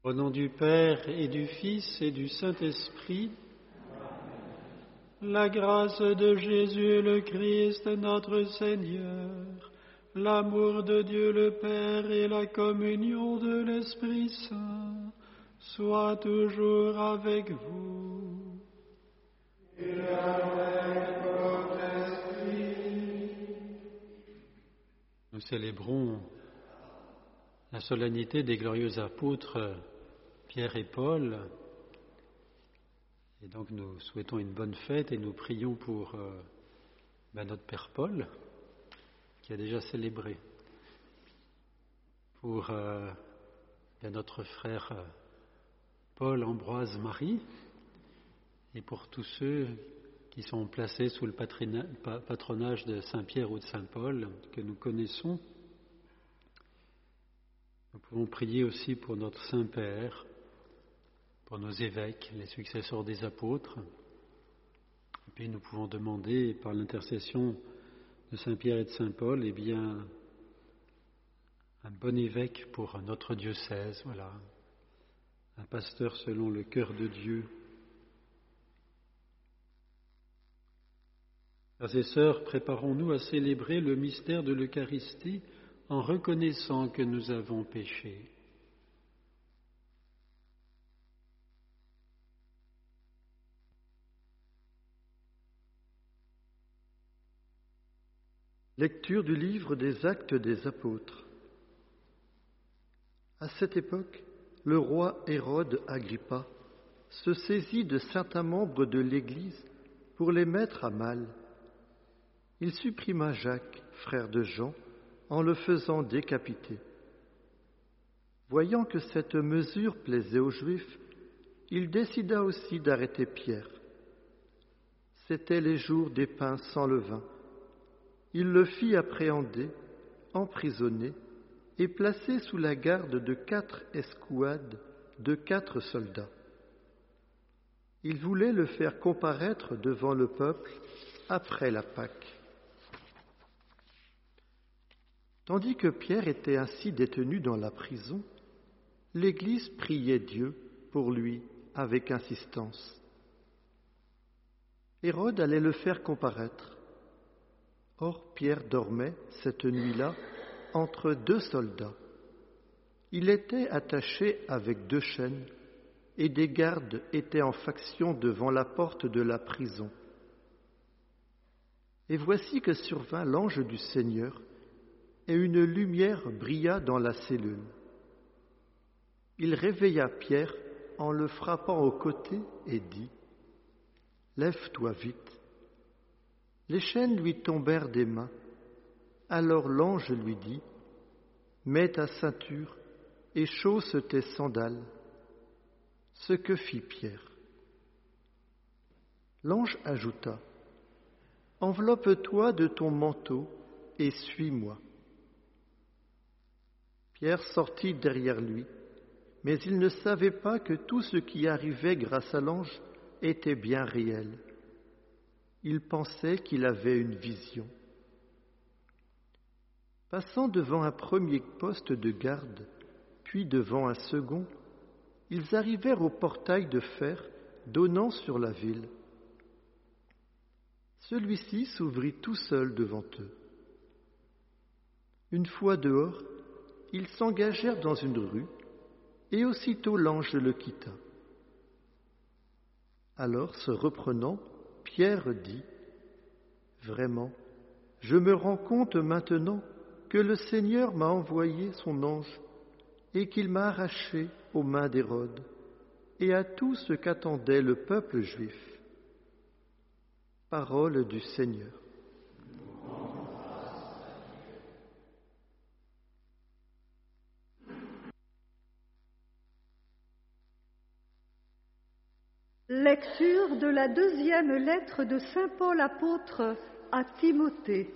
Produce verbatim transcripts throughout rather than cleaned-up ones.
Au nom du Père et du Fils et du Saint-Esprit, la grâce de Jésus le Christ, notre Seigneur, l'amour de Dieu le Père et la communion de l'Esprit Saint soient toujours avec vous. Et avec votre esprit. Nous célébrons la solennité des glorieux apôtres Pierre et Paul. Et donc nous souhaitons une bonne fête et nous prions pour euh, ben notre Père Paul, qui a déjà célébré, pour euh, ben notre frère euh, Paul Ambroise Marie, et pour tous ceux qui sont placés sous le patronage de Saint Pierre ou de Saint Paul, que nous connaissons. Nous pouvons prier aussi pour notre Saint-Père, pour nos évêques, les successeurs des apôtres. Et puis nous pouvons demander, par l'intercession de Saint Pierre et de Saint Paul, eh bien, un bon évêque pour notre diocèse, voilà, un pasteur selon le cœur de Dieu. Frères et sœurs, préparons-nous à célébrer le mystère de l'Eucharistie en reconnaissant que nous avons péché. Lecture du livre des Actes des Apôtres. À cette époque, le roi Hérode Agrippa se saisit de certains membres de l'Église pour les mettre à mal. Il supprima Jacques, frère de Jean, en le faisant décapiter. Voyant que cette mesure plaisait aux Juifs, il décida aussi d'arrêter Pierre. C'étaient les jours des pains sans levain. Il le fit appréhender, emprisonner et placer sous la garde de quatre escouades de quatre soldats. Il voulait le faire comparaître devant le peuple après la Pâque. Tandis que Pierre était ainsi détenu dans la prison, l'Église priait Dieu pour lui avec insistance. Hérode allait le faire comparaître. Or, Pierre dormait, cette nuit-là, entre deux soldats. Il était attaché avec deux chaînes, et des gardes étaient en faction devant la porte de la prison. Et voici que survint l'ange du Seigneur, et une lumière brilla dans la cellule. Il réveilla Pierre en le frappant au côté et dit « Lève-toi vite !» Les chaînes lui tombèrent des mains. Alors l'ange lui dit « Mets ta ceinture et chausse tes sandales. » Ce que fit Pierre. L'ange ajouta « Enveloppe-toi de ton manteau et suis-moi. » Pierre sortit derrière lui, mais il ne savait pas que tout ce qui arrivait grâce à l'ange était bien réel. Il pensait qu'il avait une vision. Passant devant un premier poste de garde, puis devant un second, ils arrivèrent au portail de fer donnant sur la ville. Celui-ci s'ouvrit tout seul devant eux. Une fois dehors, ils s'engagèrent dans une rue, et aussitôt l'ange le quitta. Alors, se reprenant, Pierre dit « Vraiment, je me rends compte maintenant que le Seigneur m'a envoyé son ange et qu'il m'a arraché aux mains d'Hérode et à tout ce qu'attendait le peuple juif. » Parole du Seigneur. Lecture de la deuxième lettre de saint Paul apôtre à Timothée.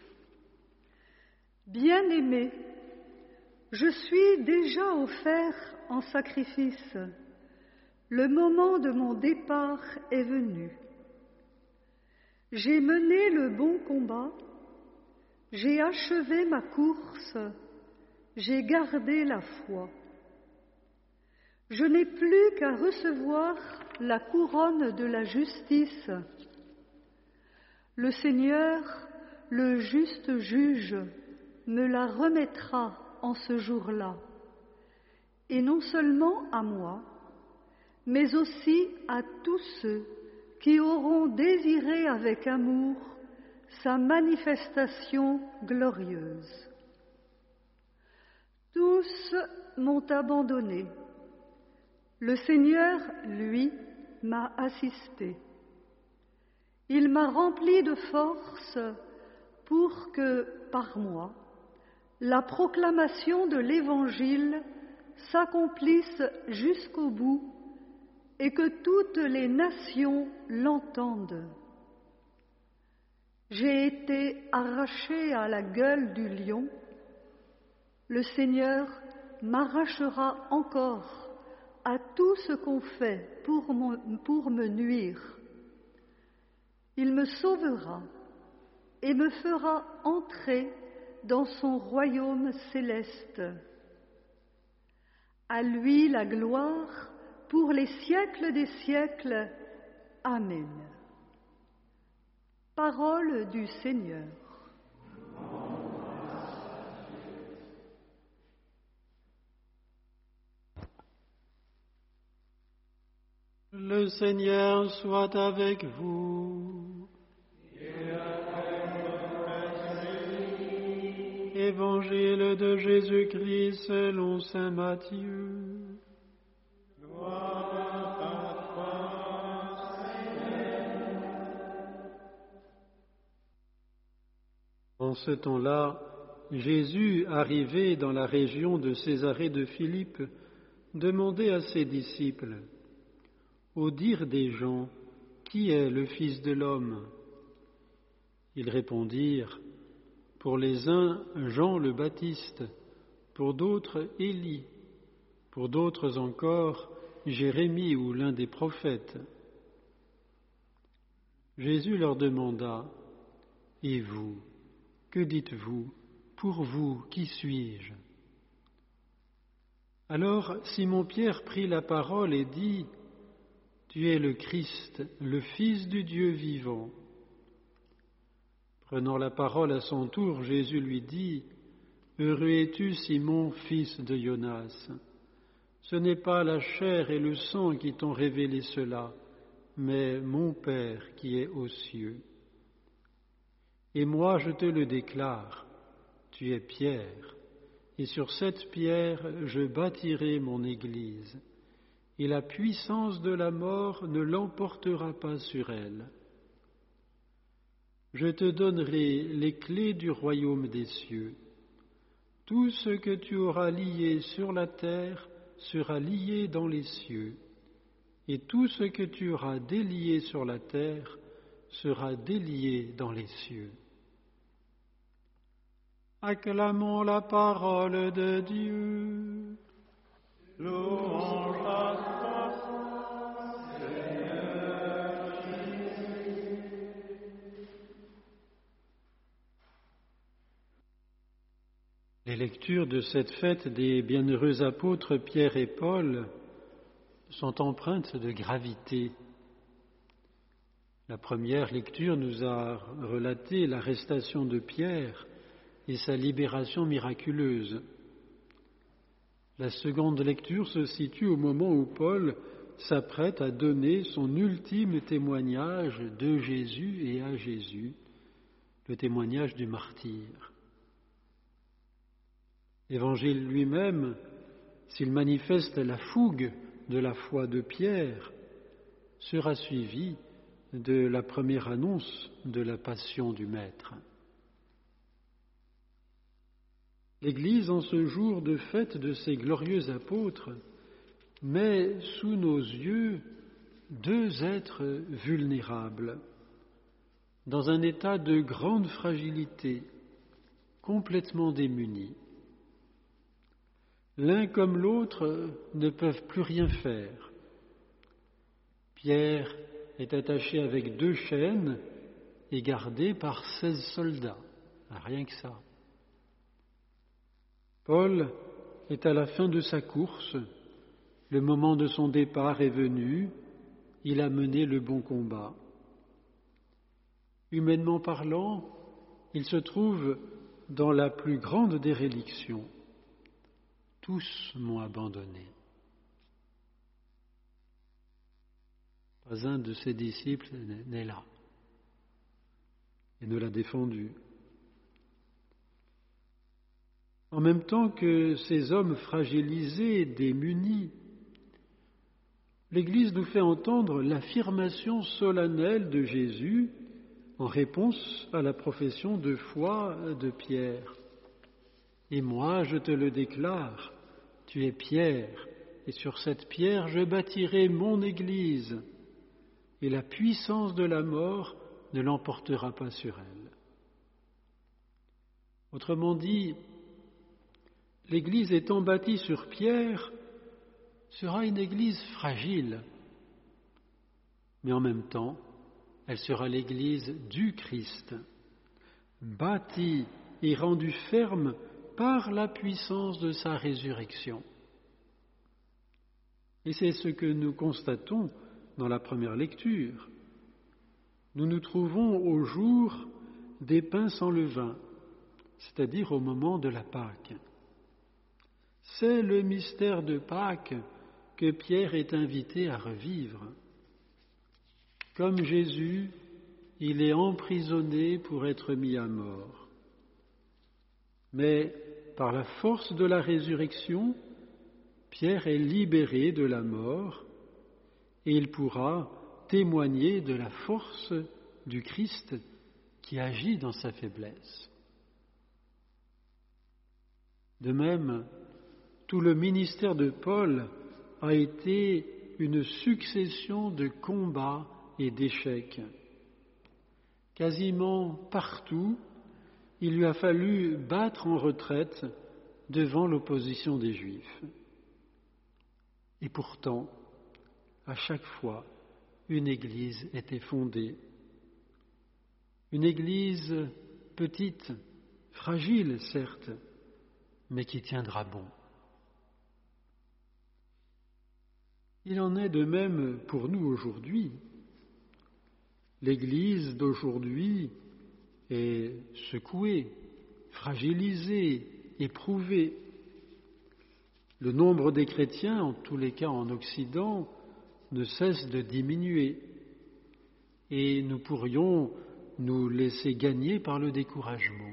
Bien-aimé, je suis déjà offert en sacrifice. Le moment de mon départ est venu. J'ai mené le bon combat, j'ai achevé ma course, j'ai gardé la foi. Je n'ai plus qu'à recevoir la couronne de la justice. Le Seigneur, le juste juge, me la remettra en ce jour-là, et non seulement à moi, mais aussi à tous ceux qui auront désiré avec amour sa manifestation glorieuse. Tous m'ont abandonné. Le Seigneur, lui, m'a assisté. Il m'a rempli de force pour que, par moi, la proclamation de l'Évangile s'accomplisse jusqu'au bout et que toutes les nations l'entendent. J'ai été arraché à la gueule du lion. Le Seigneur m'arrachera encore à tout ce qu'on fait pour, mon, pour me nuire. Il me sauvera et me fera entrer dans son royaume céleste. À lui la gloire pour les siècles des siècles. Amen. Parole du Seigneur. Le Seigneur soit avec vous. Et avec votre esprit. Évangile de Jésus-Christ selon saint Matthieu. Gloire à toi, Seigneur. En ce temps-là, Jésus, arrivé dans la région de Césarée de Philippe, demandait à ses disciples: au dire des gens, qui est le Fils de l'homme? Ils répondirent: pour les uns, Jean le Baptiste, pour d'autres, Élie, pour d'autres encore, Jérémie ou l'un des prophètes. Jésus leur demanda: et vous, que dites-vous? Pour vous, qui suis-je? Alors Simon-Pierre prit la parole et dit: tu es le Christ, le Fils du Dieu vivant. Prenant la parole à son tour, Jésus lui dit: heureux es-tu, Simon, fils de Jonas. Ce n'est pas la chair et le sang qui t'ont révélé cela, mais mon Père qui est aux cieux. Et moi je te le déclare, tu es Pierre, et sur cette pierre je bâtirai mon Église. Et la puissance de la mort ne l'emportera pas sur elle. Je te donnerai les clés du royaume des cieux. Tout ce que tu auras lié sur la terre sera lié dans les cieux, et tout ce que tu auras délié sur la terre sera délié dans les cieux. Acclamons la parole de Dieu. Louange à toi, Seigneur Jésus. Les lectures de cette fête des bienheureux apôtres Pierre et Paul sont empreintes de gravité. La première lecture nous a relaté l'arrestation de Pierre et sa libération miraculeuse. La seconde lecture se situe au moment où Paul s'apprête à donner son ultime témoignage de Jésus et à Jésus, le témoignage du martyr. L'Évangile lui-même, s'il manifeste la fougue de la foi de Pierre, sera suivi de la première annonce de la passion du Maître. L'Église, en ce jour de fête de ces glorieux apôtres, met sous nos yeux deux êtres vulnérables, dans un état de grande fragilité, complètement démunis. L'un comme l'autre ne peuvent plus rien faire. Pierre est attaché avec deux chaînes et gardé par seize soldats, rien que ça. Paul est à la fin de sa course, Le moment de son départ est venu, il a mené le bon combat. Humainement parlant, il se trouve dans la plus grande déréliction. Tous m'ont abandonné. Pas un de ses disciples n'est là et ne l'a défendu. En même temps que ces hommes fragilisés, démunis, l'Église nous fait entendre l'affirmation solennelle de Jésus en réponse à la profession de foi de Pierre. « Et moi, je te le déclare, tu es Pierre, et sur cette pierre je bâtirai mon Église, et la puissance de la mort ne l'emportera pas sur elle. » Autrement dit, l'Église étant bâtie sur Pierre sera une Église fragile, mais en même temps, elle sera l'Église du Christ, bâtie et rendue ferme par la puissance de sa résurrection. Et c'est ce que nous constatons dans la première lecture. Nous nous trouvons au jour des pains sans levain, c'est-à-dire au moment de la Pâque. C'est le mystère de Pâques que Pierre est invité à revivre. Comme Jésus, il est emprisonné pour être mis à mort. Mais par la force de la résurrection, Pierre est libéré de la mort et il pourra témoigner de la force du Christ qui agit dans sa faiblesse. De même, tout le ministère de Paul a été une succession de combats et d'échecs. Quasiment partout, il lui a fallu battre en retraite devant l'opposition des Juifs. Et pourtant, à chaque fois, une église était fondée. Une église petite, fragile certes, mais qui tiendra bon. Il en est de même pour nous aujourd'hui. L'Église d'aujourd'hui est secouée, fragilisée, éprouvée. Le nombre des chrétiens, en tous les cas en Occident, ne cesse de diminuer et nous pourrions nous laisser gagner par le découragement.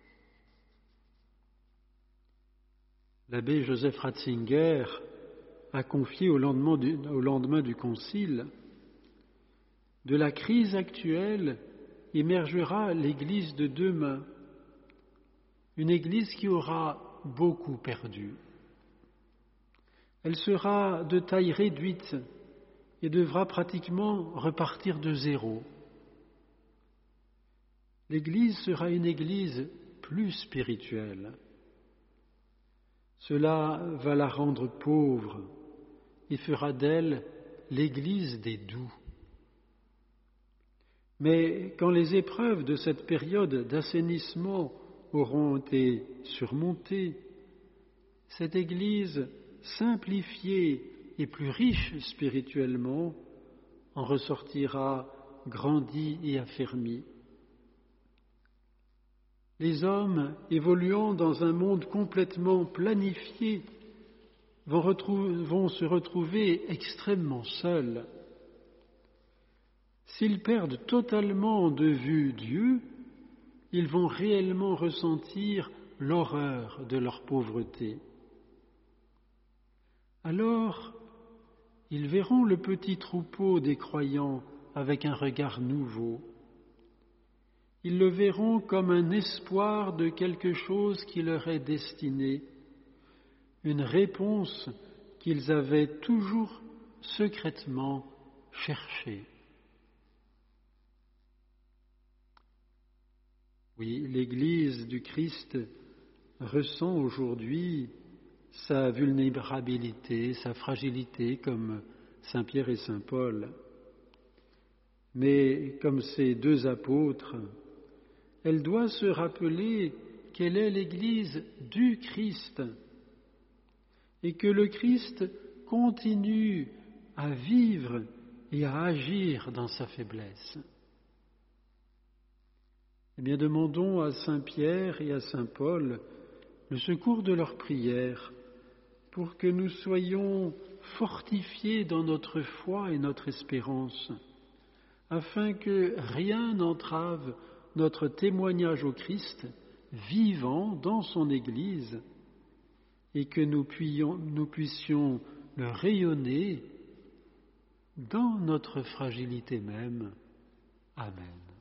L'abbé Joseph Ratzinger a confié au lendemain du, au lendemain du Concile: de la crise actuelle émergera l'Église de demain, une Église qui aura beaucoup perdu. Elle sera de taille réduite et devra pratiquement repartir de zéro. L'Église sera une Église plus spirituelle. Cela va la rendre pauvre et fera d'elle l'Église des doux. Mais quand les épreuves de cette période d'assainissement auront été surmontées, cette Église simplifiée et plus riche spirituellement en ressortira grandie et affermie. Les hommes évoluant dans un monde complètement planifié vont, retrouver, vont se retrouver extrêmement seuls. S'ils perdent totalement de vue Dieu, ils vont réellement ressentir l'horreur de leur pauvreté. Alors, ils verront le petit troupeau des croyants avec un regard nouveau. Ils le verront comme un espoir de quelque chose qui leur est destiné, une réponse qu'ils avaient toujours secrètement cherchée. Oui, l'Église du Christ ressent aujourd'hui sa vulnérabilité, sa fragilité, comme Saint Pierre et Saint Paul. Mais comme ces deux apôtres, elle doit se rappeler qu'elle est l'Église du Christ et que le Christ continue à vivre et à agir dans sa faiblesse. Eh bien, demandons à Saint Pierre et à Saint Paul le secours de leur prière pour que nous soyons fortifiés dans notre foi et notre espérance, afin que rien n'entrave notre témoignage au Christ vivant dans son Église et que nous, puions, nous puissions le rayonner dans notre fragilité même. Amen.